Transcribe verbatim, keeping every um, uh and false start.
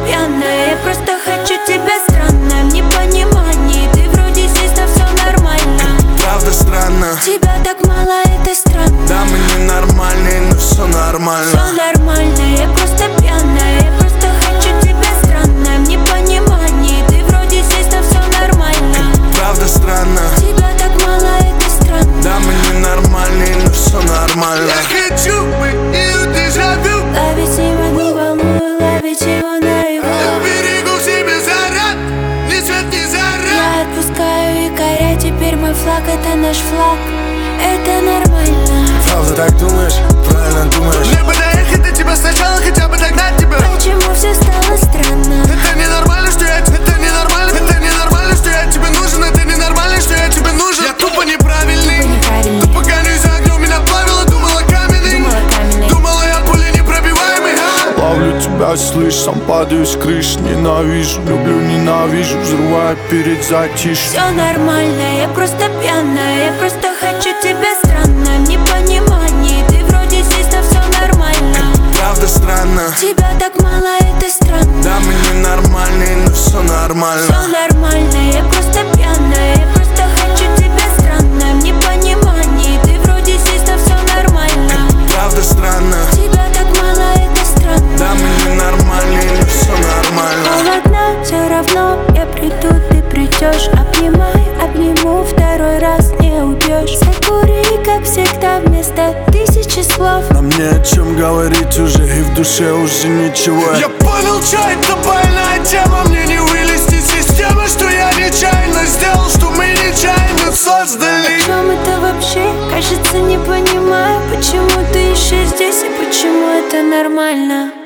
пьяная, я просто хочу тебя странно. В непонимании, ты вроде здесь, но все нормально. Правда странно, тебя так мало, это странно. да мы не нормальные, но все нормально. Все нормально, я просто пьяная, я просто хочу тебя странно. В непонимании, ты вроде здесь, но все нормально. Правда странно, тебя так мало, это странно. да мы не нормальные, но все нормально. Я хочу быть и дежавю, ловить его не волную, ловить его наяву. я берегу себе заряд, ни свет, ни заряд. Я отпускаю якоря, теперь мой флаг это наш флаг. Это нормально. Правда так думаешь? Правильно думаешь? Мне бы доехать до тебя сначала, хотя бы догнать тебя. Почему все стало странно? Это ненормально, что я тебе, это ненормально. Это ненормально, что я тебе нужен. Это ненормально, что я тебе нужен. Я тупо неправильный, неправильный. Тупо гонюсь за огнем, меня плавило, думала каменный. Думала каменный. Думала я пули непробиваемый, а? Ловлю тебя, слышь, сам падаю с крыш. Ненавижу, люблю, ненавижу, взрываю перед затишьем. Все нормально, я просто пьяная, я просто хочу тебя странно. В непонимании, ты вроде здесь, но все нормально. Правда странно, тебя так мало, это странно. да мы не нормальные, но все нормально. Все нормально, я просто пьяная, я просто хочу тебя странно. В непонимании, ты вроде здесь, но все нормально. Правда странно, тебя так мало, это странно. да мы не нормальные, но все нормально. Холодно, все равно я приду, ты придешь. Обнимай, обниму, второй раз не убьешь. Закури, как всегда, вместо тысячи слов. Нам не о чем говорить уже, и в душе уже ничего. Я понял, что это больная тема. Мне не вылезти из системы, что я нечаянно сделал, что мы нечаянно создали. О чем это вообще? Кажется, не понимаю, почему ты еще здесь и почему это нормально.